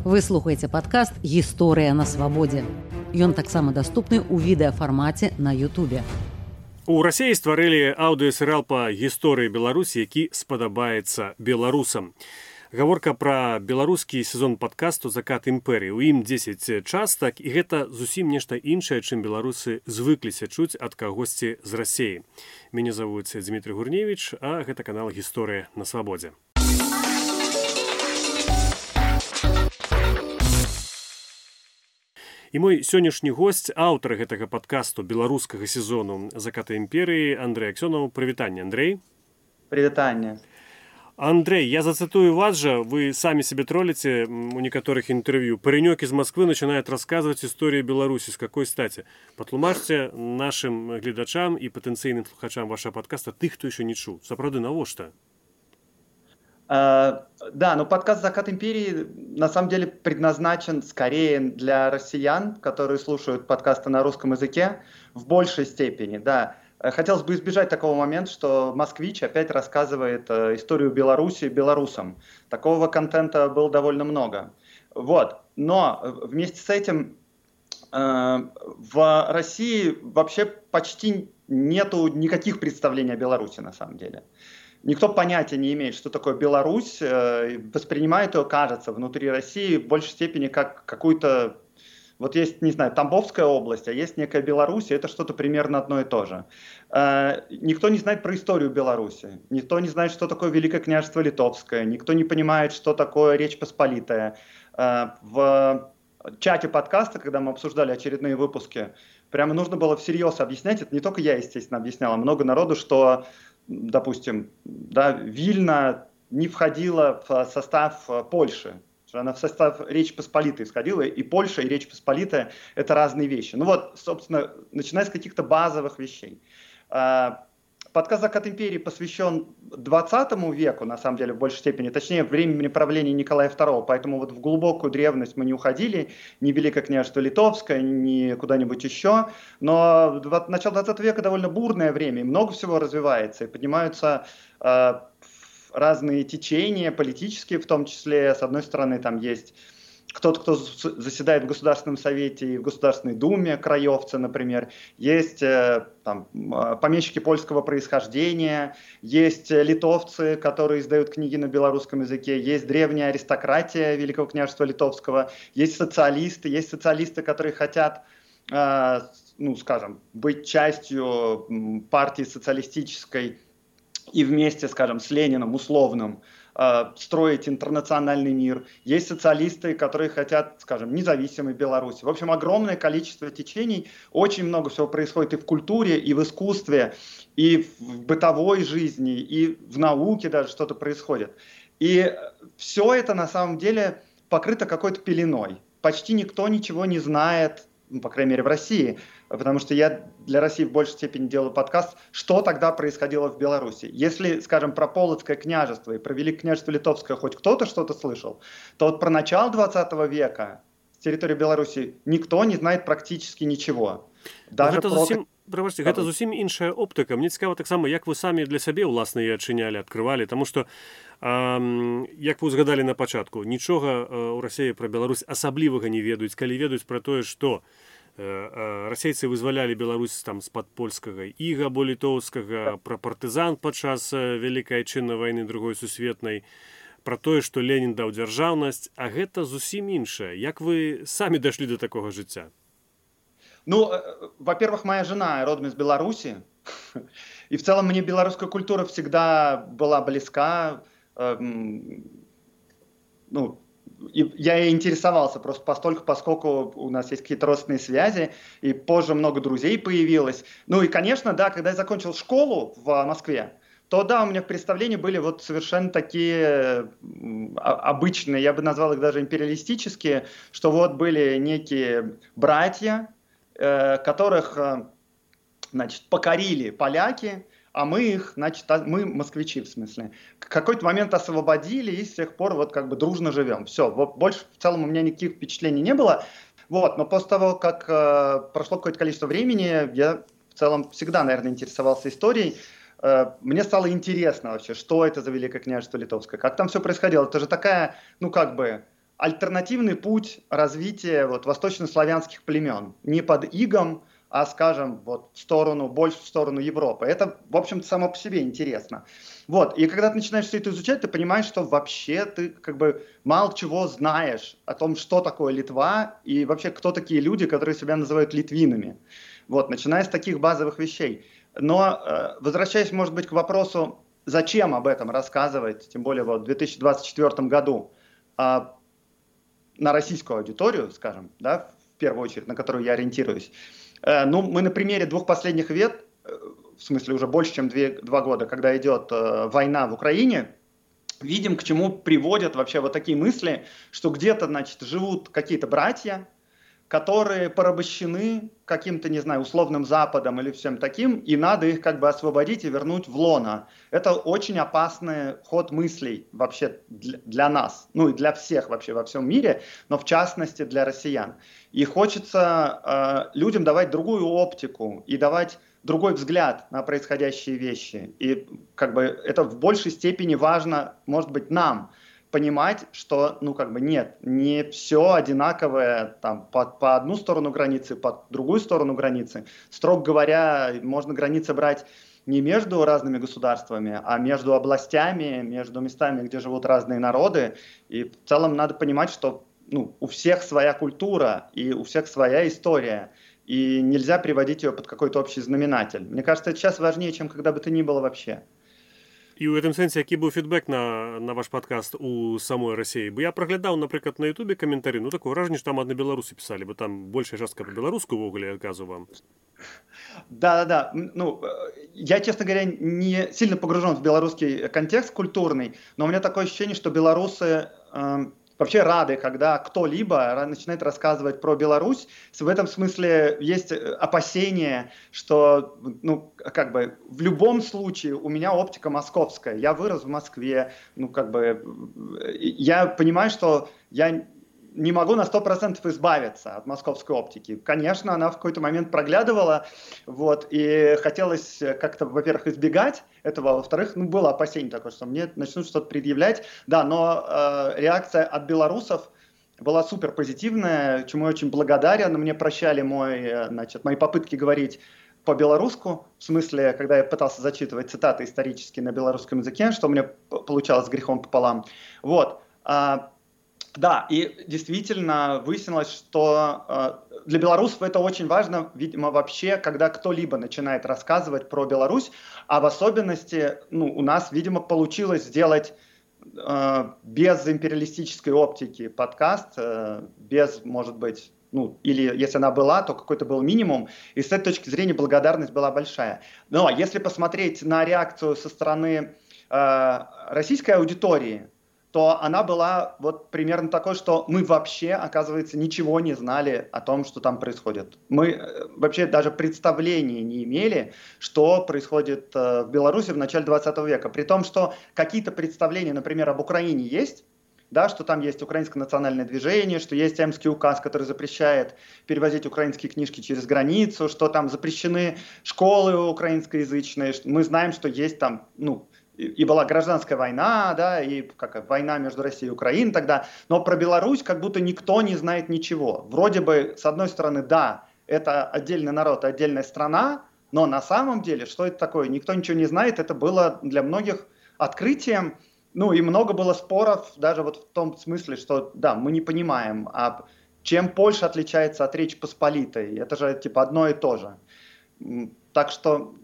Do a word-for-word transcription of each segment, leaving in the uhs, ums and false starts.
Вы слухаеце падкаст «Гісторыя на свабодзе». Ён таксама даступны ў відэафармаце на Ютубе. У Расіі стварылі аўдыёсерыял па гісторыі Беларусі, які спадабаецца беларусам. Гаворка пра беларускі сезон падкасту «Закат імперыі». У ім дзесяць частак, і гэта зусім нешта іншае, чым беларусы звыкліся чуць ад кагосьці з Расіі. Мяне завуць Дмітрий Гурневіч, а гэта канал «Гісторыя на свабодзе». І мой сённяшні госць, аўтар гэтага падкасту беларускага сезону «Заката імперыі» Андрэй Аксёнаў. Прывітанне, Андрэй. Прывітанне. Андрей, я зацитую вас же, вы сами себе троллите у некоторых интервью. Паренек из Москвы начинает рассказывать историю Беларуси. С какой стати? Патлумачьте нашим глядачам и потенциальным слухачам вашего подкаста тых, кто еще не чуў. Сапраўды, навошта? Uh, да, но подкаст «Закат империи» на самом деле предназначен скорее для россиян, которые слушают подкасты на русском языке в большей степени, да. Хотелось бы избежать такого момента, что москвич опять рассказывает uh, историю Беларуси белорусам. Такого контента было довольно много. Вот. Но вместе с этим uh, в России вообще почти нету никаких представлений о Беларуси на самом деле. Никто понятия не имеет, что такое Беларусь, воспринимает ее, кажется, внутри России в большей степени как какую-то, вот есть, не знаю, Тамбовская область, а есть некая Беларусь, и это что-то примерно одно и то же. Никто не знает про историю Беларуси, никто не знает, что такое Великое княжество Литовское, никто не понимает, что такое Речь Посполитая. В чате подкаста, когда мы обсуждали очередные выпуски, прямо нужно было всерьез объяснять, это не только я, естественно, объяснял, а много народу, что... Допустим, да, Вильна не входила в состав Польши, она в состав Речи Посполитой входила, и Польша, и Речь Посполитая – это разные вещи. Ну вот, собственно, начиная с каких-то базовых вещей. Подкаст «Закат империи» посвящен двадцатому веку, на самом деле, в большей степени, точнее, времени правления Николая второго, поэтому вот в глубокую древность мы не уходили, ни Великое княжество Литовское, ни куда-нибудь еще, но начало двадцатого века довольно бурное время, и много всего развивается, и поднимаются э, разные течения, политические в том числе. С одной стороны, там есть кто-то, кто заседает в Государственном совете и в Государственной думе, краевцы, например. Есть э, там, помещики польского происхождения, есть литовцы, которые издают книги на белорусском языке, есть древняя аристократия Великого княжества Литовского, есть социалисты, есть социалисты, которые хотят, э, ну, скажем, быть частью партии социалистической и вместе, скажем, с Лениным условным, строить интернациональный мир. Есть социалисты, которые хотят, скажем, независимой Беларуси. В общем, огромное количество течений, очень много всего происходит и в культуре, и в искусстве, и в бытовой жизни, и в науке даже что-то происходит. И все это на самом деле покрыто какой-то пеленой. Почти никто ничего не знает, ну, по крайней мере, в России, потому что я для России в большей степени делаю подкаст, что тогда происходило в Беларуси. Если, скажем, про Полоцкое княжество и про Великое княжество Литовское хоть кто-то что-то слышал, то вот про начало двадцатого века с территории Беларуси никто не знает практически ничего. Даже гэта про... зусім, прабачце, гэта зусім іншая оптыка. Мне цікава таксама, як вы самі для сябе ўласна яе адчынялі, адкрывалі, таму што, эм, як вы узгадалі на пачатку, нічога ў Расіі пра Беларусь асаблівага не ведаюць, калі ведаюць пра тое, што э, э, расейцы вызвалялі Беларусь там з-пад польскага іга або літоўскага, пра партызан падчас Вялікай Айчыннай вайны другой сусветнай, пра тое, што Ленін даў дзяржаўнасць, а гэта зусім іншае. Як вы самі дайшлі да такога жыцця? Ну, во-первых, моя жена родом из Беларуси, и в целом мне белорусская культура всегда была близка. Ну, и я ей интересовался просто постольку, поскольку у нас есть какие-то родственные связи, и позже много друзей появилось. Ну и, конечно, да, когда я закончил школу в Москве, то да, у меня в представлении были вот совершенно такие обычные, я бы назвал их даже империалистические, что вот были некие братья, которых, значит, покорили поляки, а мы их, значит, мы москвичи, в смысле, в какой-то момент освободили и с тех пор вот как бы дружно живем. Все, вот больше в целом у меня никаких впечатлений не было. Вот, но после того, как э, прошло какое-то количество времени, я в целом всегда, наверное, интересовался историей. Э, мне стало интересно вообще, что это за Великое княжество Литовское, как там все происходило. Это же такая, ну как бы, альтернативный путь развития вот, восточнославянских племен. Не под игом, а, скажем, вот, в сторону, больше в сторону Европы. Это, в общем-то, само по себе интересно. Вот. И когда ты начинаешь все это изучать, ты понимаешь, что вообще ты как бы мало чего знаешь о том, что такое Литва и вообще кто такие люди, которые себя называют литвинами. Вот. Начиная с таких базовых вещей. Но э, возвращаясь, может быть, к вопросу, зачем об этом рассказывать, тем более вот, в две тысячи двадцать четвёртом году, э, на российскую аудиторию, скажем, да, в первую очередь, на которую я ориентируюсь. Э, ну, мы на примере двух последних лет, э, в смысле уже больше, чем две, два года, когда идет э, война в Украине, видим, к чему приводят вообще вот такие мысли, что где-то, значит, живут какие-то братья, которые порабощены каким-то, не знаю, условным Западом или всем таким, и надо их как бы освободить и вернуть в лоно. Это очень опасный ход мыслей вообще для, для нас, ну и для всех вообще во всем мире, но в частности для россиян. И хочется э, людям давать другую оптику и давать другой взгляд на происходящие вещи. И как бы это в большей степени важно, может быть, нам, понимать, что, ну, как бы нет, не все одинаковое там, по, по одну сторону границы, по другую сторону границы. Строго говоря, можно границы брать не между разными государствами, а между областями, между местами, где живут разные народы. И в целом надо понимать, что ну, у всех своя культура и у всех своя история. И нельзя приводить ее под какой-то общий знаменатель. Мне кажется, это сейчас важнее, чем когда бы то ни было вообще. І ў гэтым сэнсе, які быў фідбэк на, на ваш падкаст у самой Расіі? Бо я праглядаў, напрыклад, на Ютубе каментары, ну такое ўражанне, што там адны беларусы пісалі, бо там большая частка па-беларуску ўвогуле, адказу вам. Да-да-да, ну, я, честно говоря, не сильно погружен в белорусский контекст культурный, но у меня такое ощущение, что белорусы э, вообще рады, когда кто-либо начинает рассказывать про Беларусь. В этом смысле есть опасение, что, ну, как бы, в любом случае у меня оптика московская. Я вырос в Москве, ну, как бы, я понимаю, что я не могу на сто процентов избавиться от московской оптики. Конечно, она в какой-то момент проглядывала, вот, и хотелось как-то, во-первых, избегать этого, а во-вторых, ну, было опасение такое, что мне начнут что-то предъявлять. Да, но э, реакция от белорусов была супер позитивная, чему я очень благодарен. Мне прощали мой, значит, мои попытки говорить по-белорусски, в смысле, когда я пытался зачитывать цитаты исторические на белорусском языке, что у меня получалось с грехом пополам. Вот. Да, и действительно выяснилось, что э, для белорусов это очень важно, видимо, вообще, когда кто-либо начинает рассказывать про Беларусь, а в особенности, ну, у нас, видимо, получилось сделать э, без империалистической оптики подкаст, э, без, может быть, ну, или если она была, то какой-то был минимум, и с этой точки зрения благодарность была большая. Но если посмотреть на реакцию со стороны э, российской аудитории, то она была вот примерно такой, что мы вообще, оказывается, ничего не знали о том, что там происходит. Мы вообще даже представления не имели, что происходит в Беларуси в начале двадцатого века. При том, что какие-то представления, например, об Украине есть, да, что там есть украинское национальное движение, что есть Эмский указ, который запрещает перевозить украинские книжки через границу, что там запрещены школы украинскоязычные. Мы знаем, что есть там, ну, и была гражданская война, да, и как война между Россией и Украиной тогда, но про Беларусь как будто никто не знает ничего. Вроде бы, с одной стороны, да, это отдельный народ, отдельная страна, но на самом деле, что это такое, никто ничего не знает, это было для многих открытием, ну и много было споров, даже вот в том смысле, что, да, мы не понимаем, а чем Польша отличается от Речи Посполитой, это же типа одно и то же. Так что,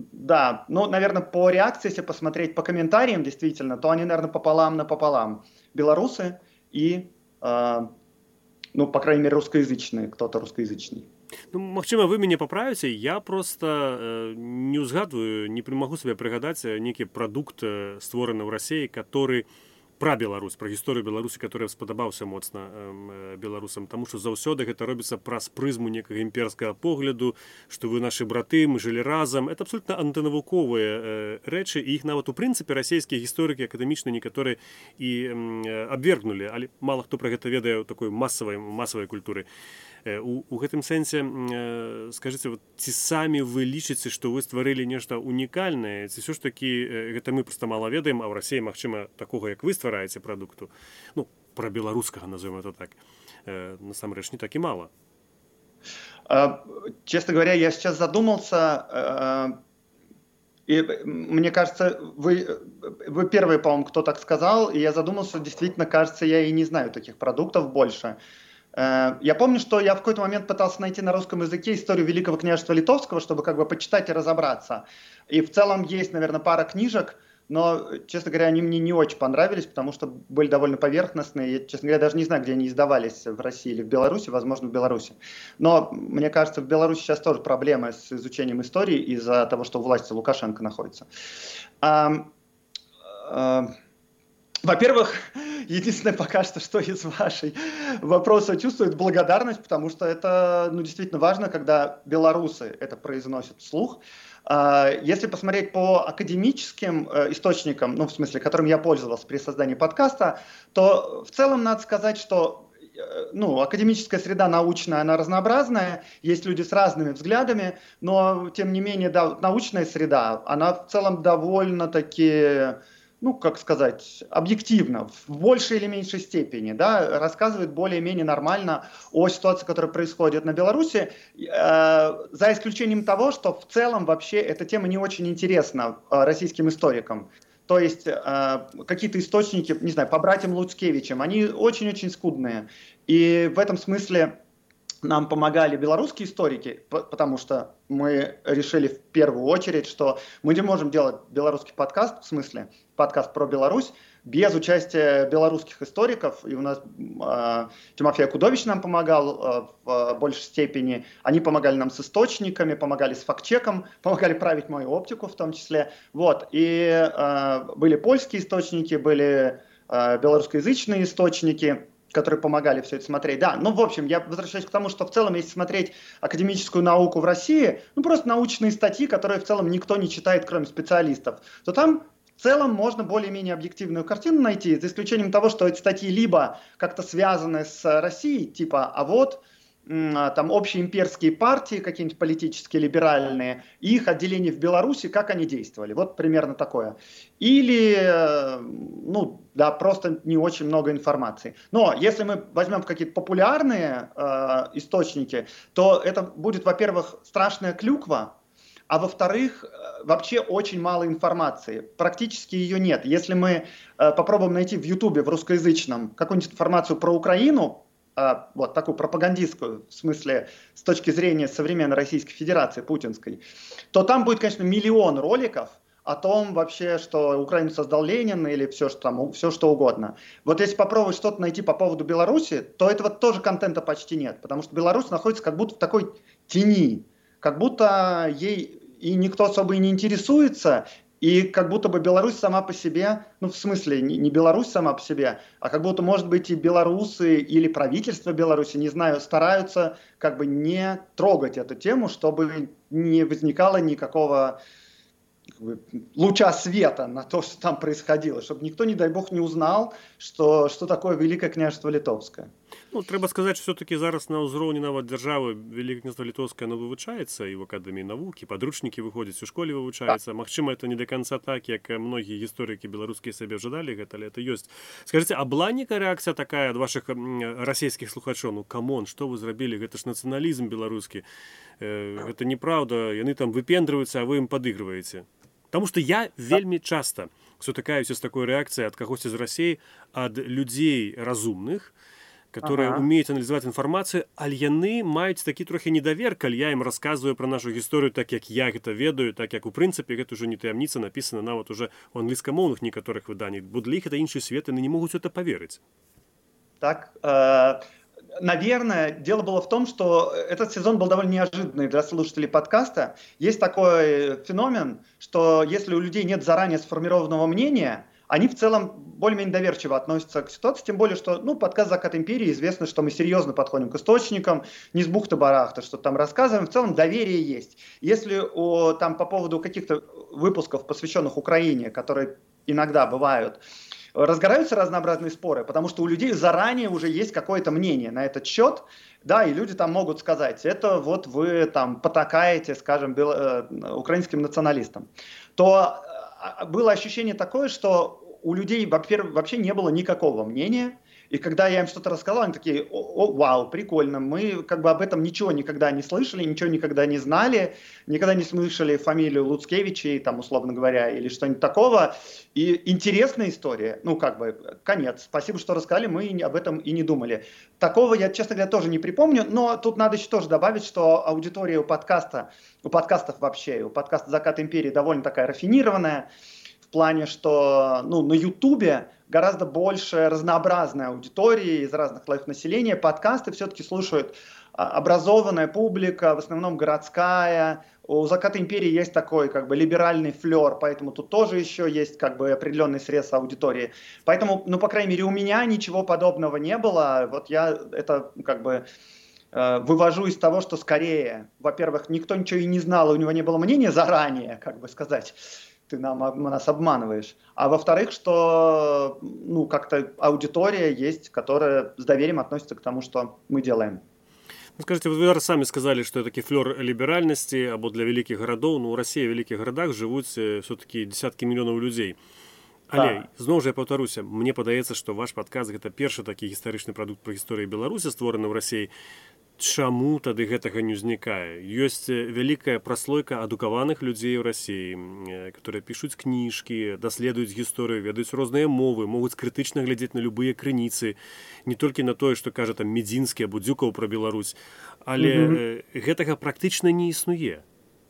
да, ну, наверное, по реакции, если посмотреть по комментариям, действительно, то они, наверное, пополам напополам. Белорусы и, э, ну, по крайней мере, русскоязычные, кто-то русскоязычный. Ну, магчыма, вы мяне паправіце, я просто э, не ўзгадваю, не магу сабе прыгадаць нейкі прадукт, створаны ў Расіі, который пра Беларусь, пра гісторыю Беларусі, которая спадабаўся моцна э, беларусам, таму што заўсёды гэта робіцца праз прызму некага імперскага погляду, што вы нашы браты, мы жылі разам. Это абсолютна антынавуковыя э, рэчы, і іх нават у прынцыпе расійскія гісторыкі акадэмічныя некаторыя і э, абвергнулі, але мала хто пра гэта ведае ў такой масавай масавай культуры. У, у гэтым сэнсе, скажыце, вот, ці самі вы лічыце, што вы стварылі нешта унікальнае, ці ўсё ж такі гэта мы проста мала ведаем, а ў Расіі, магчыма, такога, як вы ствараеце прадукту, ну, пра беларускага, назовем это так, насамрэч не так і мала. Честно говоря, я сейчас задумался, и мне кажется, вы, вы первый, по-моему, кто так сказал, и я задумался, действительно, кажется, я и не знаю таких продуктов больше. Я помню, что я в какой-то момент пытался найти на русском языке историю Великого княжества Литовского, чтобы как бы почитать и разобраться. И в целом есть, наверное, пара книжек, но, честно говоря, они мне не очень понравились, потому что были довольно поверхностные. Я, честно говоря, даже не знаю, где они издавались, в России или в Беларуси, возможно, в Беларуси. Но, мне кажется, в Беларуси сейчас тоже проблемы с изучением истории из-за того, что у власти Лукашенко находится. А, а, во-первых, единственное пока что, что из вашей вопроса чувствует благодарность, потому что это, ну, действительно важно, когда белорусы это произносят вслух. Если посмотреть по академическим источникам, ну, в смысле, которым я пользовался при создании подкаста, то в целом надо сказать, что ну, академическая среда научная, она разнообразная, есть люди с разными взглядами, но, тем не менее, да, научная среда, она в целом довольно-таки... ну, как сказать, объективно, в большей или меньшей степени, да, рассказывает более-менее нормально о ситуации, которая происходит на Беларуси, э, за исключением того, что в целом вообще эта тема не очень интересна э, российским историкам. То есть э, какие-то источники, не знаю, по братьям Луцкевичам, они очень-очень скудные. И в этом смысле нам помогали белорусские историки, потому что мы решили в первую очередь, что мы не можем делать белорусский подкаст, в смысле подкаст про Беларусь, без участия белорусских историков. И у нас э, Тимофей Акудович нам помогал э, в большей степени. Они помогали нам с источниками, помогали с фактчеком, помогали править мою оптику в том числе. Вот. И э, были польские источники, были э, белорусскоязычные источники, которые помогали все это смотреть. Да, ну, в общем, я возвращаюсь к тому, что в целом, если смотреть академическую науку в России, ну, просто научные статьи, которые в целом никто не читает, кроме специалистов, то там в целом можно более-менее объективную картину найти, за исключением того, что эти статьи либо как-то связаны с Россией, типа, а вот там общеимперские партии, какие-нибудь политические, либеральные, и их отделение в Беларуси, как они действовали. Вот примерно такое. Или, ну, да, просто не очень много информации. Но если мы возьмем какие-то популярные э, источники, то это будет, во-первых, страшная клюква, а во-вторых, вообще очень мало информации. Практически ее нет. Если мы э, попробуем найти в Ютубе, в русскоязычном, какую-нибудь информацию про Украину, вот такую пропагандистскую, в смысле, с точки зрения современной Российской Федерации, путинской, то там будет, конечно, миллион роликов о том вообще, что Украину создал Ленин или все, что, там, все, что угодно. Вот если попробовать что-то найти по поводу Беларуси, то этого тоже контента почти нет, потому что Беларусь находится как будто в такой тени, как будто ей и никто особо и не интересуется, и как будто бы Беларусь сама по себе, ну в смысле не, не Беларусь сама по себе, а как будто, может быть, и белорусы или правительство Беларуси, не знаю, стараются как бы не трогать эту тему, чтобы не возникало никакого как бы луча света на то, что там происходило, чтобы никто, не дай бог, не узнал, что, что такое Великое княжество Литовское. Ну, трэба сказаць, што все-таки зараз на ўзроўні нават дзяржавы Великое княжество Литовское, оно вывучаецца і в акадэміі навук, і падручнікі выходзяць, у школе вывучаецца. Магчыма, это не до конца так, як многія гісторыкі беларускія сабе жадалі гэта, але это ёсць. Скажыце, а была нейкая рэакцыя такая ад вашых расійскіх слухачоў? Ну, камон, што вы зрабілі? Гэта ж нацыяналізм беларускі. Гэта неправда, яны там выпендрываюцца, а вы ім падыгрываеце. Потому что я вельмі часто сутыкаюся з такой рэакцыяй ад кагосьці з Расіі, ад людзей разумных, которые ага. умеюць аналізаваць інфармацыю, але яны маюць такі трохі недавер, калі я ім расказваю пра нашу гісторыю так, як я гэта ведаю, так як у прынцыпе гэта ўжо не таямніца, напісана нават уже у англійскамоўных некаторых выданнях. Бо для іх это іншы свет, яны не могуць у это поверыць. Так, э, наверное, дело было в том, что этот сезон был довольно неожиданный для слушателей подкаста. Есть такой феномен, что если у людей нет заранее сформированного мнения, они в целом более-менее доверчиво относятся к ситуации, тем более, что, ну, подкаст «Закат империи», известно, что мы серьезно подходим к источникам, не с бухты-барахты, что там рассказываем, в целом доверие есть. Если о, там по поводу каких-то выпусков, посвященных Украине, которые иногда бывают, разгораются разнообразные споры, потому что у людей заранее уже есть какое-то мнение на этот счет, да, и люди там могут сказать, это вот вы там потакаете, скажем, бел... э, украинским националистам, то э, было ощущение такое, что у людей, во-первых, вообще не было никакого мнения. И когда я им что-то рассказал, они такие: о, о, вау, прикольно, мы как бы об этом ничего никогда не слышали, ничего никогда не знали, никогда не слышали фамилию Луцкевичей, там, условно говоря, или что-нибудь такого. И интересная история, ну, как бы, конец. Спасибо, что рассказали, мы об этом и не думали. Такого я, честно говоря, тоже не припомню, но тут надо еще тоже добавить, что аудитория у подкаста, у подкастов вообще, у подкаста «Закат империи» довольно такая рафинированная, в плане, что, ну, на Ютубе гораздо больше разнообразной аудитории из разных слоев населения. Подкасты все-таки слушают образованная публика, в основном городская. У «Заката империи» есть такой как бы либеральный флер, поэтому тут тоже еще есть как бы определенный срез аудитории. Поэтому, ну, по крайней мере, у меня ничего подобного не было. Вот я это как бы э, вывожу из того, что скорее, во-первых, никто ничего и не знал, у него не было мнения заранее, как бы сказать, ты нам, нас обманываешь. А во-вторых, что, ну, как-то аудитория есть, которая с доверием относится к тому, что мы делаем. Ну, скажите, вы сами сказали, что это флер либеральности, або для великих городов, ну, у России в великих городах живут все-таки десятки миллионов людей. Але, да. Знову ж я повторюся, мне падаецца, што ваш падкаст гэта першы такі гістарычны прадукт пра гісторыі Беларусі, створаны ў Расіі. Чаму тады гэтага не ўзнікае? Ёсць вялікая праслойка адукаваных людзей у Расіі, которые пішуць кніжкі, даследуюць гісторыю, ведаюць розныя мовы, могуць крытычна глядзець на любыя крыніцы, не толькі на тое, што кажа там Медзінскі або Дзюкаў пра Беларусь, але mm-hmm. гэтага практычна не існуе.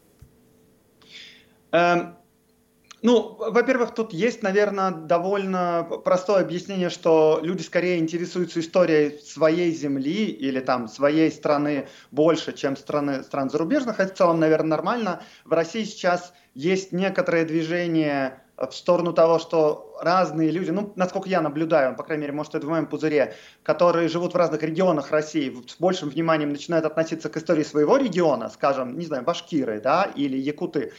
Um... Ну, во-первых, тут есть, наверное, довольно простое объяснение, что люди скорее интересуются историей своей земли или там своей страны больше, чем страны, стран зарубежных. Это в целом, наверное, нормально. В России сейчас есть некоторое движение в сторону того, что разные люди, ну, насколько я наблюдаю, по крайней мере, может, это в моем пузыре, которые живут в разных регионах России, с большим вниманием начинают относиться к истории своего региона, скажем, не знаю, башкиры, да, или якуты.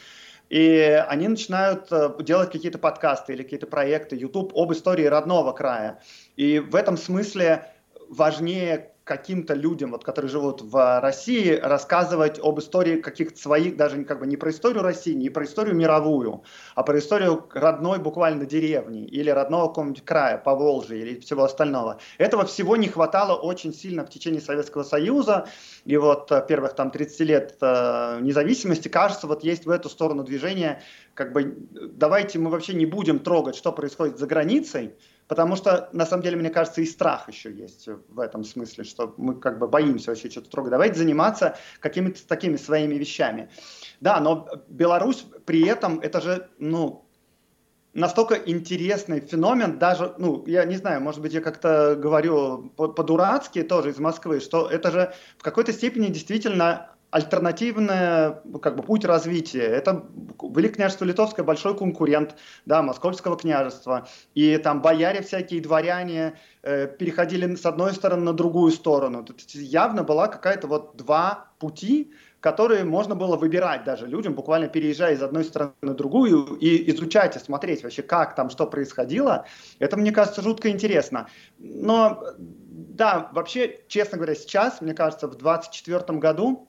И они начинают делать какие-то подкасты или какие-то проекты, YouTube об истории родного края. И в этом смысле важнее каким-то людям, вот, которые живут в России, рассказывать об истории каких-то своих, даже как бы не про историю России, не про историю мировую, а про историю родной буквально деревни или родного какого-нибудь края, Поволжья или всего остального. Этого всего не хватало очень сильно в течение Советского Союза. И вот первых там тридцать лет э, независимости, кажется, вот есть в эту сторону движения, как бы давайте мы вообще не будем трогать, что происходит за границей, потому что, на самом деле, мне кажется, и страх еще есть в этом смысле, что мы как бы боимся вообще что-то трогать. Давайте заниматься какими-то такими своими вещами. Да, но Беларусь при этом, это же, ну, настолько интересный феномен, даже, ну, я не знаю, может быть, я как-то говорю по-дурацки тоже из Москвы, что это же в какой-то степени действительно альтернативный как бы, путь развития. Это Великое княжество Литовское, большой конкурент, да, Московского княжества. И там бояре всякие, дворяне э, переходили с одной стороны на другую сторону. Тут явно была какая-то вот два пути, которые можно было выбирать даже людям, буквально переезжая из одной страны на другую и изучать и смотреть вообще, как там, что происходило. Это, мне кажется, жутко интересно. Но, да, вообще, честно говоря, сейчас, мне кажется, в двадцать четвёртом году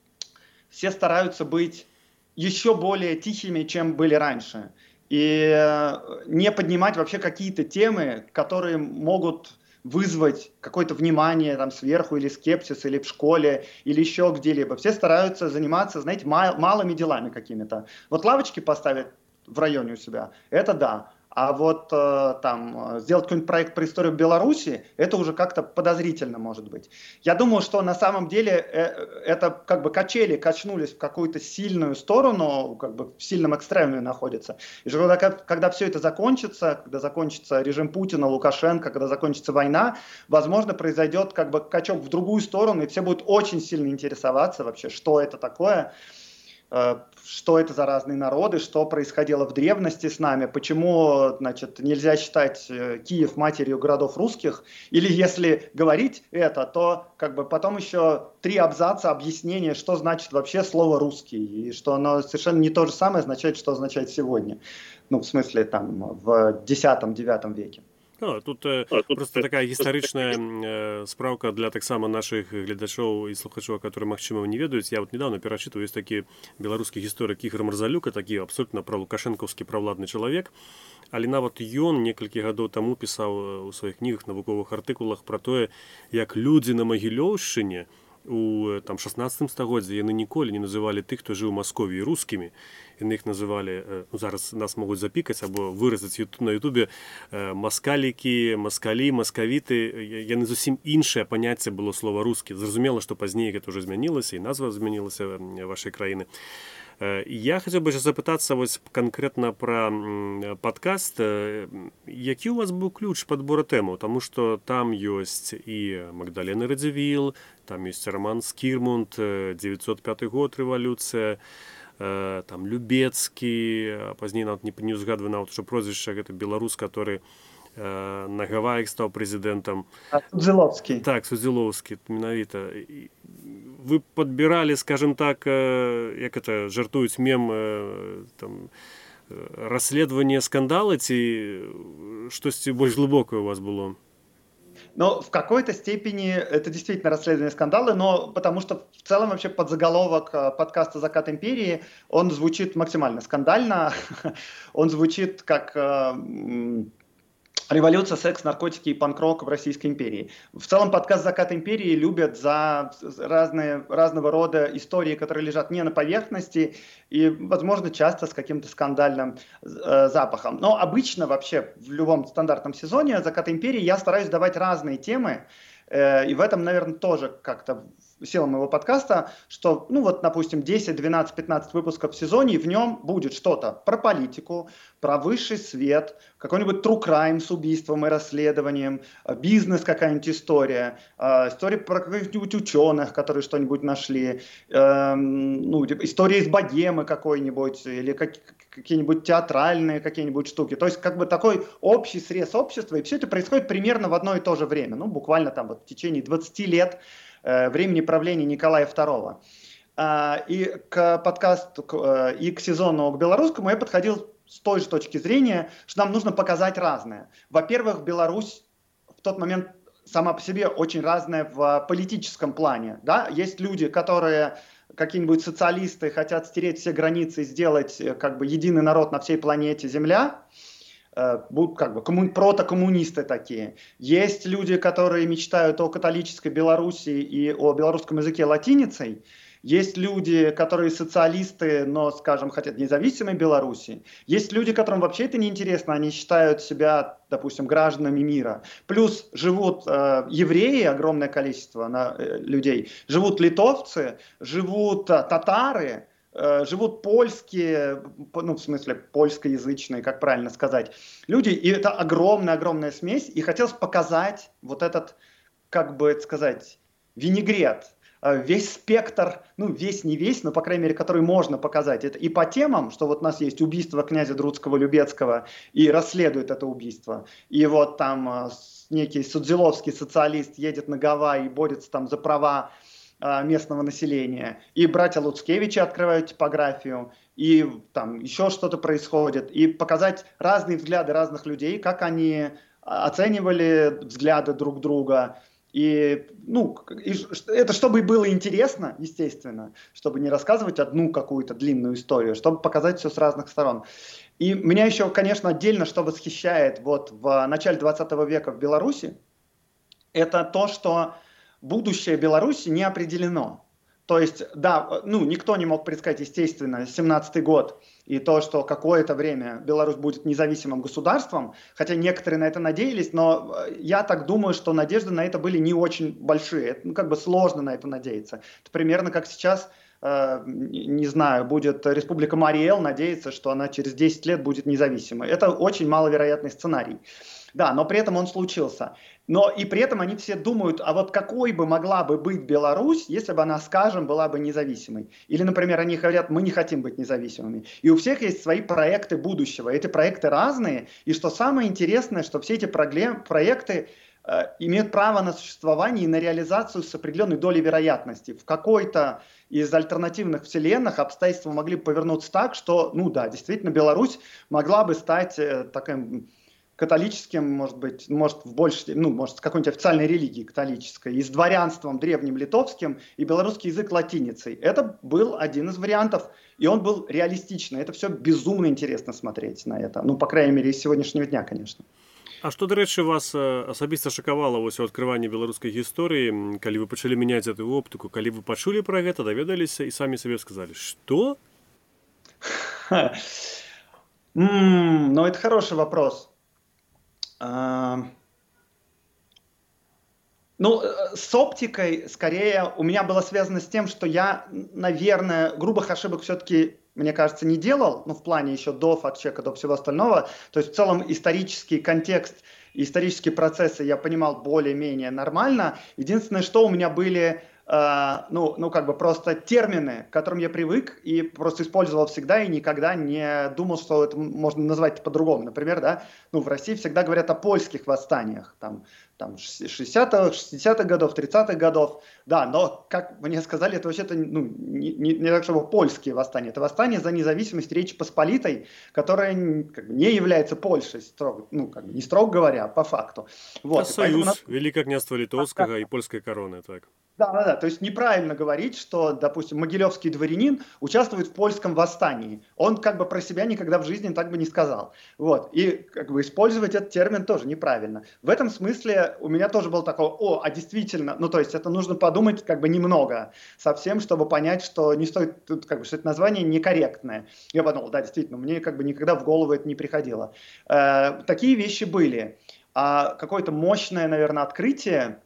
все стараются быть еще более тихими, чем были раньше. И не поднимать вообще какие-то темы, которые могут вызвать какое-то внимание там сверху или скепсис, или в школе, или еще где-либо. Все стараются заниматься, знаете, мал- малыми делами какими-то. Вот лавочки поставить в районе у себя, это да. А вот э, там сделать какой-нибудь проект про историю Беларуси, это уже как-то подозрительно может быть. Я думаю, что на самом деле э, это как бы качели качнулись в какую-то сильную сторону, как бы в сильном экстремуме находятся. И что когда, когда все это закончится, когда закончится режим Путина, Лукашенко, когда закончится война, возможно, произойдет как бы качок в другую сторону, и все будут очень сильно интересоваться вообще, что это такое. что это за разные народы, что происходило в древности с нами, почему, значит, нельзя считать Киев матерью городов русских, или если говорить это, то как бы потом еще три абзаца объяснения, что значит вообще слово «русский», и что оно совершенно не то же самое означает, что означает сегодня, ну, в смысле, там, в десятом-девятом веке. А, тут э, просто такая гістарычная э, справка для таксама наших гледачоў і слухачоў, которые, магчыма, не ведаюць. Я вот недавно перачытваю, ёсць такі беларускі гісторык Ігор Марзалюк, такі абсолютна пралукашэнкаўскі правладны чалавек, але нават ён некалькі гадоў таму пісаў у сваіх кнігах, навуковых артыкулах пра тое, як людзі на Магілёўшчыне у там шаснаццатым стагоддзі яны ніколі не называлі тых, хто жыў у Масковіі, рускімі. Яны іх называлі, ну, зараз нас могуць запікаць або выразаць на ютубе маскалікі, маскалі, маскавіты. Яны зусім іншае паняцце было слова «рускі». Зразумела, што пазней гэта ўжо змянілася, і назва змянілася вашай краіны. Я хацеў бы запытацца вось канкрэтна пра падкаст. Які ў вас быў ключ падбора тэмаў? Таму што там ёсць і Магдалена Радзівіл, там ёсць Роман Скірмунд, девятьсот пятый год, рэвалюцыя, там Любецкі, а пазней нават не, не узгадваю нават, што прозвішча, гэта беларус, который на Гаваях стаў прэзідэнтам. Судзілоўскі. Так, Судзілоўскі, менавіта. Вы падбіралі, скажем так, як это жартуюць мем, там, расследаванне скандала, ці штосьці больш глыбокае у вас было? Но в какой-то степени это действительно расследование скандала, но потому что в целом вообще подзаголовок подкаста «Закат империи», он звучит максимально скандально, он звучит как революция, секс, наркотики и панк-рок в Российской империи. В целом подкаст «Закат империи» любят за разные, разного рода истории, которые лежат не на поверхности и, возможно, часто с каким-то скандальным э, запахом. Но обычно вообще в любом стандартном сезоне «Закат империи» я стараюсь давать разные темы, э, и в этом, наверное, тоже как-то сила моего подкаста, что, ну вот, допустим, десять, двенадцать, пятнадцать выпусков в сезоне, и в нем будет что-то про политику, про высший свет, какой-нибудь true crime с убийством и расследованием, бизнес какая-нибудь история, история про каких-нибудь ученых, которые что-нибудь нашли, ну, история из богемы какой-нибудь, или как, какие-нибудь театральные какие-нибудь штуки. То есть как бы такой общий срез общества, и все это происходит примерно в одно и то же время, ну, буквально там вот в течение двадцати лет времени правления Николая второго. И к подкасту, и к сезону, к белорусскому я подходил с той же точки зрения, что нам нужно показать разное. Во-первых, Беларусь в тот момент сама по себе очень разная в политическом плане. Да? Есть люди, которые, какие-нибудь социалисты, хотят стереть все границы и сделать как бы единый народ на всей планете Земля. Будут как бы комму... протокоммунисты такие. Есть люди, которые мечтают о католической Беларуси и о белорусском языке латиницей. Есть люди, которые социалисты, но, скажем, хотят независимой Беларуси. Есть люди, которым вообще это неинтересно, они считают себя, допустим, гражданами мира. Плюс живут э, евреи, огромное количество на, э, людей, живут литовцы, живут э, татары, живут польские, ну, в смысле, польскоязычные, как правильно сказать, люди, и это огромная-огромная смесь, и хотелось показать вот этот, как бы это сказать, винегрет, весь спектр, ну, весь не весь, но, по крайней мере, который можно показать. Это и по темам, что вот у нас есть убийство князя Друцкого-Любецкого, и расследует это убийство, и вот там некий Судзиловский социалист едет на Гавайи и борется там за права местного населения, и братья Луцкевичи открывают типографию, и там еще что-то происходит, и показать разные взгляды разных людей, как они оценивали взгляды друг друга, и, ну, и это чтобы было интересно, естественно, чтобы не рассказывать одну какую-то длинную историю, чтобы показать все с разных сторон. И меня еще, конечно, отдельно что восхищает вот в начале двадцатого века в Беларуси, это то, что будущее Беларуси не определено. То есть, да, ну, никто не мог предсказать, естественно, семнадцатый год и то, что какое-то время Беларусь будет независимым государством, хотя некоторые на это надеялись, но я так думаю, что надежды на это были не очень большие. Это, ну, как бы сложно на это надеяться. Это примерно как сейчас, э, не знаю, будет Республика Мари-Эл надеяться, что она через десять лет будет независимой. Это очень маловероятный сценарий. Да, но при этом он случился. Но и при этом они все думают, а вот какой бы могла бы быть Беларусь, если бы она, скажем, была бы независимой. Или, например, они говорят, мы не хотим быть независимыми. И у всех есть свои проекты будущего. Эти проекты разные. И что самое интересное, что все эти проекты э, имеют право на существование и на реализацию с определенной долей вероятности. В какой-то из альтернативных вселенных обстоятельства могли бы повернуться так, что, ну да, действительно, Беларусь могла бы стать э, таким католическим, может быть, может, в большей, ну, может, с какой-нибудь официальной религией католической, и с дворянством древним литовским, и белорусский язык латиницей. Это был один из вариантов, и он был реалистичный. Это все безумно интересно смотреть на это. Ну, по крайней мере, из сегодняшнего дня, конечно. А што, дарэчы, вас асабіста шакавала вось у адкрыванні беларускай гісторыі, калі вы пачалі мяняць гэтую оптыку, калі вы пачулі пра гэта, даведаліся і самі сабе сказалі, што? Ну, это хороший вопрос. Ну, с оптикой, скорее, у меня было связано с тем, что я, наверное, грубых ошибок все-таки, мне кажется, не делал, ну, в плане еще до фактчека, до всего остального. То есть, в целом, исторический контекст, исторические процессы я понимал более-менее нормально. Единственное, что у меня были... Uh, ну, ну, как бы просто термины, к которым я привык и просто использовал всегда и никогда не думал, что это можно назвать по-другому. Например, да, ну, в России всегда говорят о польских восстаниях, там, там шестидесятых, шестидесятых годов, тридцатых годов, да, но, как мне сказали, это вообще-то, ну, не, не, не так, чтобы польские восстания, это восстание за независимость Речи Посполитой, которая как бы, не является Польшей, строго, ну, как бы, не строго говоря, а по факту. Вот, союз нас... Великое княжество Литовского и польской короны, так. Да, да, да. То есть неправильно говорить, что, допустим, могилевский дворянин участвует в польском восстании. Он как бы про себя никогда в жизни так бы не сказал. Вот. И как бы использовать этот термин тоже неправильно. В этом смысле у меня тоже был такой, о, а действительно, ну то есть это нужно подумать как бы немного совсем, чтобы понять, что не стоит, тут как бы, что это название некорректное. Я подумал, да, действительно, мне как бы никогда в голову это не приходило. Э, такие вещи были. А какое-то мощное, наверное, открытие.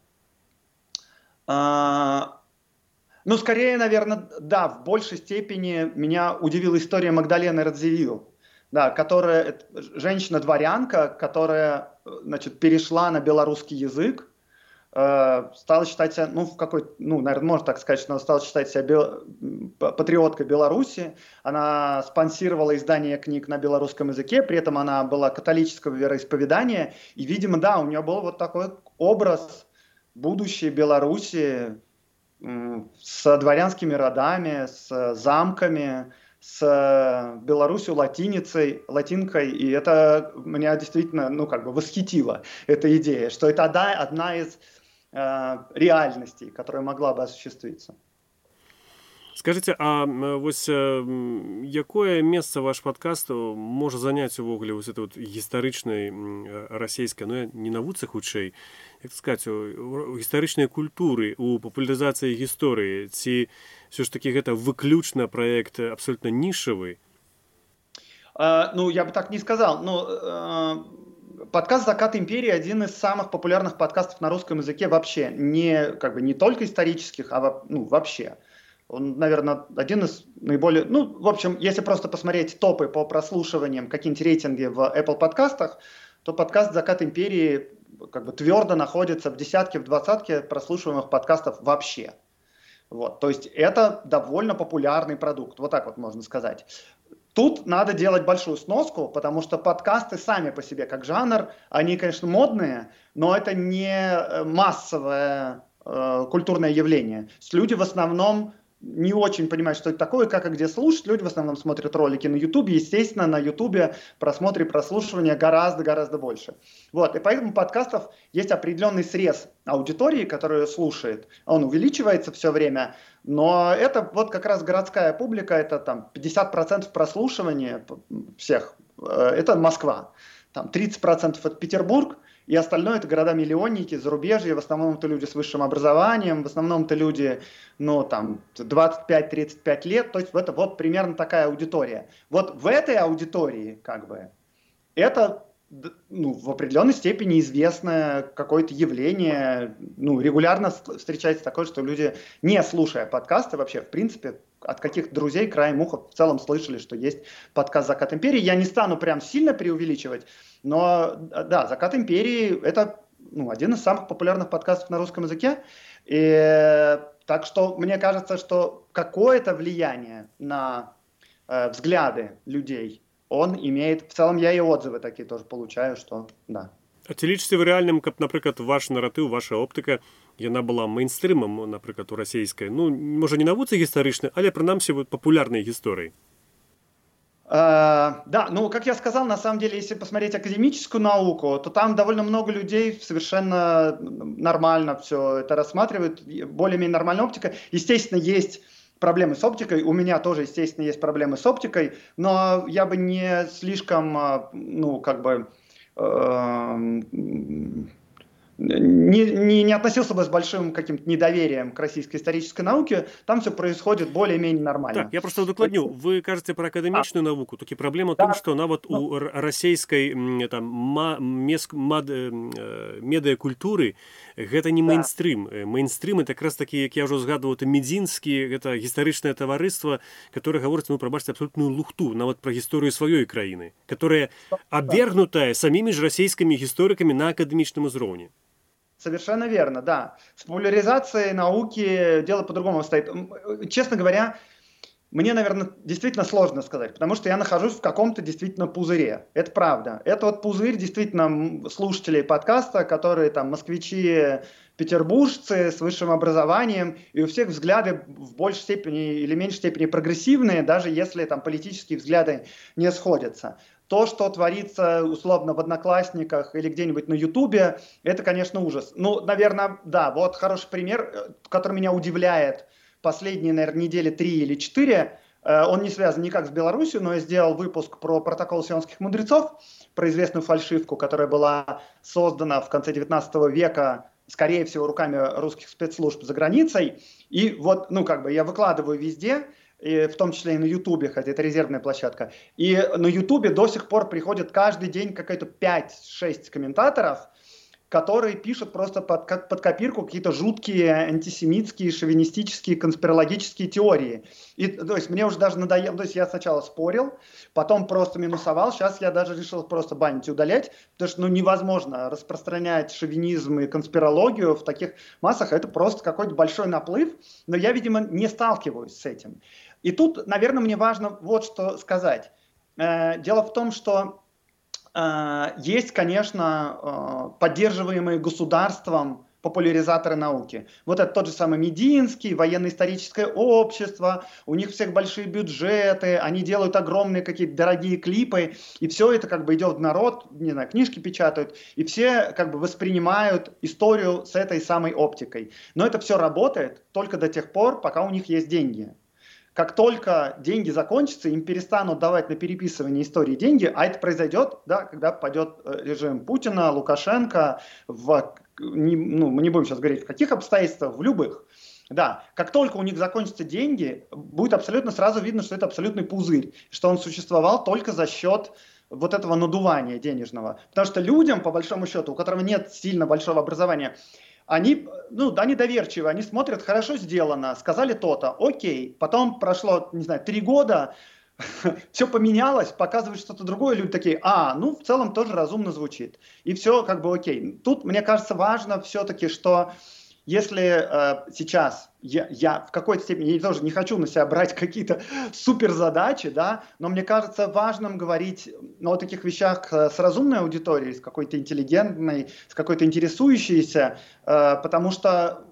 Uh, ну, скорее, наверное, да, в большей степени меня удивила история Магдалены Радзивилл, да, которая, женщина-дворянка, которая, значит, перешла на белорусский язык, uh, стала считать себя, ну, в какой, ну, наверное, можно так сказать, что она стала считать себя бел... патриоткой Беларуси, она спонсировала издание книг на белорусском языке, при этом она была католического вероисповедания, и, видимо, да, у нее был вот такой образ будущее Беларуси с дворянскими родами, с замками, с Беларусью латиницей, латинкой, и это меня действительно, ну, как бы восхитило, эта идея, что это одна, одна из э, реальностей, которая могла бы осуществиться. Скажите, а вось якое месца ваш падкаст можа заняць увогуле вось это вот гістарычнай расійскай, ну, не навуцы хутчэй, як сказаць, у гістарычнай культуры, у папулярызацыі гісторыі, ці все ж таки гэта выключна праект абсолютно нишевый? Uh, ну, я бы так не сказал. Ну, uh, подкаст «Закат империи» один из самых популярных подкастов на русском языке вообще. Не, как бы, не только исторических, а ну, вообще. Он, наверное, один из наиболее... Ну, в общем, если просто посмотреть топы по прослушиваниям, какие-нибудь рейтинги в Apple подкастах, то подкаст «Закат империи» как бы твердо находится в десятке, в двадцатке прослушиваемых подкастов вообще. Вот. То есть это довольно популярный продукт, вот так вот можно сказать. Тут надо делать большую сноску, потому что подкасты сами по себе как жанр, они, конечно, модные, но это не массовое э, культурное явление. Люди в основном не очень понимают, что это такое, как и где слушать. Люди в основном смотрят ролики на Ютубе. Естественно, на Ютубе просмотры и прослушивания гораздо-гораздо больше. Вот. И поэтому у подкастов есть определенный срез аудитории, которая слушает. Он увеличивается все время, но это вот как раз городская публика, это там пятьдесят процентов прослушивания всех, это Москва. Там тридцать процентов это Петербург, и остальное это города-миллионники, зарубежье, в основном это люди с высшим образованием, в основном это люди, ну, там, двадцать пять - тридцать пять лет, то есть это вот примерно такая аудитория. Вот в этой аудитории, как бы, это ну, в определенной степени известное какое-то явление. Ну, регулярно встречается такое, что люди, не слушая подкасты вообще, в принципе, от каких-то друзей краем уха в целом слышали, что есть подкаст «Закат империи». Я не стану прям сильно преувеличивать, но да, «Закат империи» — это ну, один из самых популярных подкастов на русском языке. И, так что мне кажется, что какое-то влияние на э, взгляды людей он имеет. В целом я и отзывы такие тоже получаю, что да. А ці лічыце вы рэальным, каб, напрыклад, ваш наратыў, ваша оптыка, яна была мейнстрымам, напрыклад, у расійскай, ну, можа, не навуцы гістарычнай, але, прынамсі, вот, папулярнай гісторыі? Uh, да, ну, как я сказал, на самом деле, если посмотреть академическую науку, то там довольно много людей совершенно нормально все это рассматривают, более-менее нормальная оптика. Естественно, есть проблемы с оптикой, у меня тоже, естественно, есть проблемы с оптикой, но я бы не слишком, ну, как бы... Uh, Не, не, не относился бы с большим каким-то недоверием к российской исторической науке, там все происходит более-менее нормально. Так, я просто удакладню. Вы кажете про академічную а. навуку, толькі праблема в том, что нават ну. у расійскай там, мад, медыакультуры гэта не мейнстрым. Да. Мейнстрым — это якраз такі, як я ўжо згадываў, это Медзінскі, гэта гістарычнае таварыства, которое гаворыць, ну, прабачце, абсолютную лухту, нават про гісторыю сваёй краіны, которая абвергнутая самімі ж расійскімі гісторыкамі на акадэмічным узроўні. Совершенно верно, да. С популяризацией науки дело по-другому стоит. Честно говоря, мне, наверное, действительно сложно сказать, потому что я нахожусь в каком-то действительно пузыре. Это правда. Это вот пузырь действительно слушателей подкаста, которые там москвичи, петербуржцы с высшим образованием, и у всех взгляды в большей степени или меньшей степени прогрессивные, даже если там политические взгляды не сходятся. То, что творится условно в Одноклассниках или где-нибудь на Ютубе, это, конечно, ужас. Ну, наверное, да, вот хороший пример, который меня удивляет последние, наверное, недели три или четыре. Он не связан никак с Беларусью, но я сделал выпуск про протокол сионских мудрецов, про известную фальшивку, которая была создана в конце девятнадцатого века, скорее всего, руками русских спецслужб за границей. И вот, ну, как бы я выкладываю везде, и в том числе и на Ютубе, хотя это резервная площадка. И на Ютубе до сих пор приходит каждый день какая-то пять-шесть комментаторов, которые пишут просто под, как под копирку какие-то жуткие антисемитские, шовинистические, конспирологические теории. И, то есть мне уже даже надоело, то есть я сначала спорил, потом просто минусовал, сейчас я даже решил просто банить и удалять, потому что ну, невозможно распространять шовинизм и конспирологию в таких массах, это просто какой-то большой наплыв, но я, видимо, не сталкиваюсь с этим. И тут, наверное, мне важно вот что сказать. Дело в том, что есть, конечно, поддерживаемые государством популяризаторы науки. Вот это тот же самый Медзінський, военно-историческое общество, у них всех большие бюджеты, они делают огромные какие-то дорогие клипы, и все это как бы идет в народ, не знаю, книжки печатают, и все как бы воспринимают историю с этой самой оптикой. Но это все работает только до тех пор, пока у них есть деньги. Как только деньги закончатся, им перестанут давать на переписывание истории деньги, а это произойдет, да, когда пойдет режим Путина, Лукашенко, в, не, ну, мы не будем сейчас говорить в каких обстоятельствах, в любых. Да, как только у них закончатся деньги, будет абсолютно сразу видно, что это абсолютный пузырь, что он существовал только за счет вот этого надувания денежного. Потому что людям, по большому счету, у которых нет сильно большого образования, Они, ну, они доверчивы, они смотрят, хорошо сделано, сказали то-то, окей. Потом прошло, не знаю, три года, все поменялось, показывают что-то другое, люди такие, а, ну, в целом тоже разумно звучит. И все как бы окей. Тут, мне кажется, важно все-таки, что если э, сейчас я, я в какой-то степени, я тоже не хочу на себя брать какие-то суперзадачи, да, но мне кажется важным говорить ну, о таких вещах с разумной аудиторией, с какой-то интеллигентной, с какой-то интересующейся, э, потому что,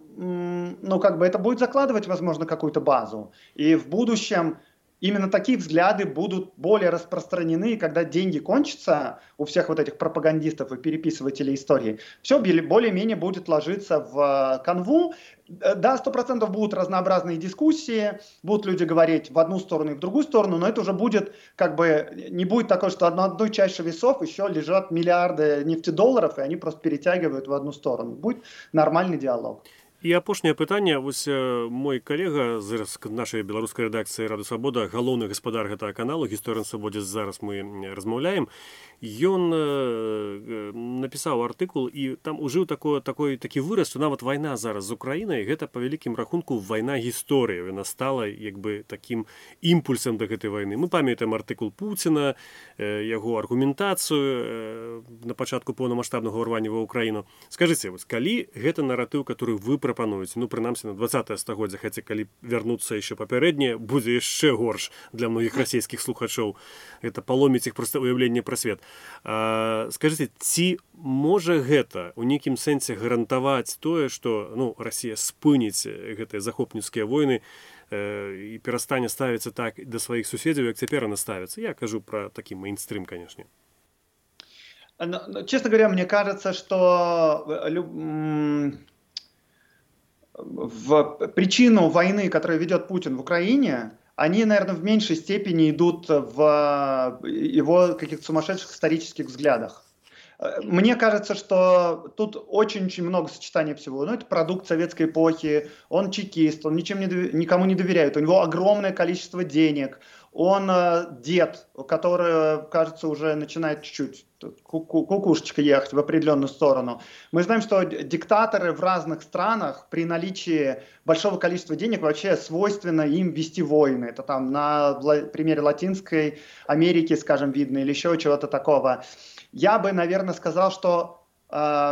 м, ну, как бы это будет закладывать, возможно, какую-то базу. И в будущем именно такие взгляды будут более распространены, когда деньги кончатся у всех вот этих пропагандистов и переписывателей истории. Все более-менее будет ложиться в канву. Да, сто процентов будут разнообразные дискуссии, будут люди говорить в одну сторону и в другую сторону, но это уже будет, как бы, не будет такое, что на одной чаше весов еще лежат миллиарды нефтедолларов, и они просто перетягивают в одну сторону. Будет нормальный диалог. І апошняе пытанне. Вось мой калега з нашай беларускай рэдакцыі Рады Свабода, галоўны гаспадар гэтага каналу «Гісторыя на свабодзе», зараз мы размаўляем. Ён напісаў артыкул і там ужыў такой, такой, такі выраз, што нават вайна зараз з Украінай, гэта па вялікім рахунку вайна гісторыі. Яна стала як бы такім імпульсам да гэтай вайны. Мы памятаем артыкул Пуціна, яго аргументацыю на пачатку поўнамаштабнага ўрвання ва Ўкраіну. Скажыце, вось, калі гэта наратыў, который вы прапануеце, ну, прынамсі, на двадцатае стагоддзе, хаця калі вярнуцца яшчэ папярэдняе, будзе яшчэ горш для многіх расійскіх слухачоў. Гэта паломіць іх проста ўяўленне пра свет. А, скажыце, ці можа гэта у нейкім сэнсе гарантаваць тое, што, ну, Расія спыніць гэтыя захопніцкія войны э, і перастане ставіцца так да сваіх суседзяў, як цяпер яна ставіцца? Я кажу пра такі мейнстрым, канешне. Честно говоря, мне кажется, что в причину войны, которую ведет Путин в Украине, они, наверное, в меньшей степени идут в его каких-то сумасшедших исторических взглядах. Мне кажется, что тут очень-очень много сочетаний всего. Ну, это продукт советской эпохи, он чекист, он ничем не, никому не доверяет, у него огромное количество денег, он э, дед, который, кажется, уже начинает чуть-чуть кукушечка ехать в определенную сторону. Мы знаем, что диктаторы в разных странах при наличии большого количества денег вообще свойственно им вести войны. Это там на примере Латинской Америки, скажем, видно, или еще чего-то такого. Я бы, наверное, сказал, что э,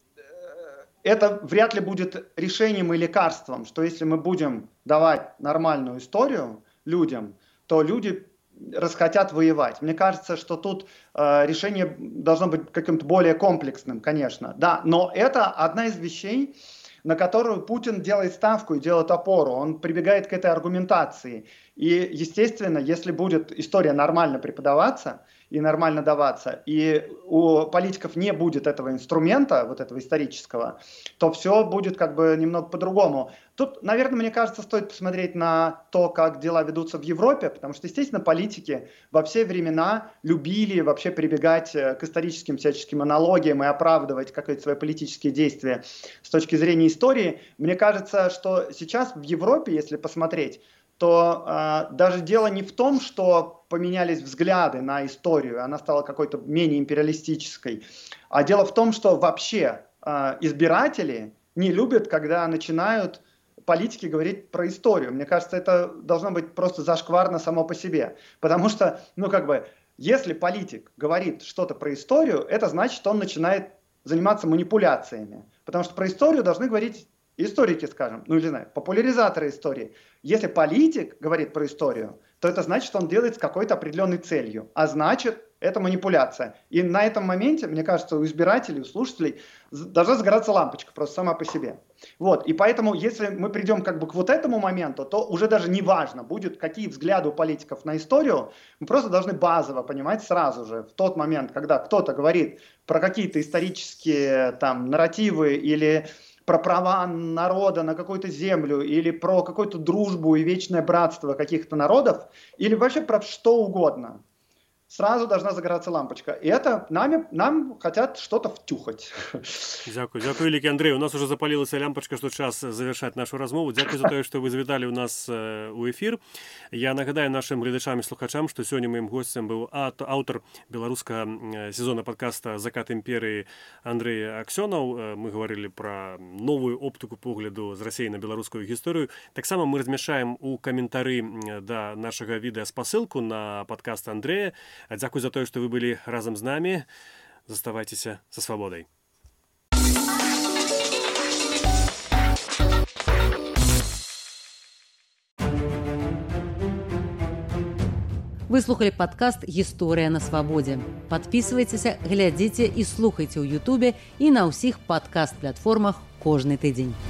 это вряд ли будет решением и лекарством, что если мы будем давать нормальную историю людям, то люди расхотят воевать. Мне кажется, что тут э, решение должно быть каким-то более комплексным, конечно. Да, но это одна из вещей, на которую Путин делает ставку и делает опору. Он прибегает к этой аргументации. И, естественно, если будет история нормально преподаваться и нормально даваться, и у политиков не будет этого инструмента, вот этого исторического, то все будет как бы немного по-другому. Тут, наверное, мне кажется, стоит посмотреть на то, как дела ведутся в Европе, потому что, естественно, политики во все времена любили вообще прибегать к историческим всяческим аналогиям и оправдывать какие-то свои политические действия с точки зрения истории. Мне кажется, что сейчас в Европе, если посмотреть, то э, даже дело не в том, что поменялись взгляды на историю, она стала какой-то менее империалистической, а дело в том, что вообще э, избиратели не любят, когда начинают политики говорить про историю. Мне кажется, это должно быть просто зашкварно само по себе, потому что, ну как бы, если политик говорит что-то про историю, это значит, что он начинает заниматься манипуляциями, потому что про историю должны говорить историки, скажем, ну или, не знаю, популяризаторы истории. Если политик говорит про историю, то это значит, что он делает с какой-то определенной целью, а значит, это манипуляция. И на этом моменте, мне кажется, у избирателей, у слушателей должна загораться лампочка просто сама по себе. Вот. И поэтому, если мы придем как бы к вот этому моменту, то уже даже не важно, будет какие взгляды у политиков на историю, мы просто должны базово понимать сразу же, в тот момент, когда кто-то говорит про какие-то исторические там нарративы или про права народа на какую-то землю, или про какую-то дружбу и вечное братство каких-то народов, или вообще про что угодно, сразу должна загораться лампочка. И это нами, нам хотят что-то втюхать. Дякую. Дякую, вялікі Андрей. У нас уже запалілася лямпачка, што час завершаць нашу размову. Дякую за тое, што вы завіталі ў нас у эфір. Я нагадаю нашим гледачам і слухачам, што сёння маім госцем быў аўтар беларускага сезона падкаста «Закат імперыі» Андрей Аксёнаў. Мы гаварылі пра новую оптыку погляду з Расіі на беларускую гісторыю. Таксама мы размяшаем у каментары да нашага відэа спасылку на падкаст Андрэя. Дзякуй за тое, што вы былі разам з намі. Заставайцеся са свабодай. Вы слухали падкаст «Гісторыя на свабодзе». Падпісвайцеся, глядзіце і слухайце ў Ютубе і на ўсіх падкаст-платформах кожны тыдзень.